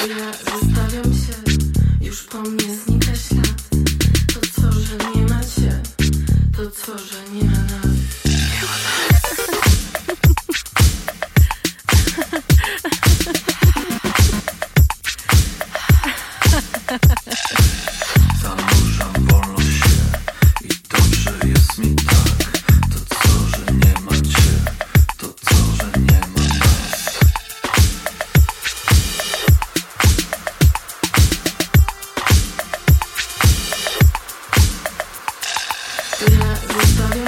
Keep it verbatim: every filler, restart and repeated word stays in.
ja zostawiam się, już po mnie znika ślad. To co, że nie macie, to co, że nie ma nas. Zanurzam wolność się i dobrze jest mi tak. To co, że nie macie, to co, że nie ma nas. To ja zostawiam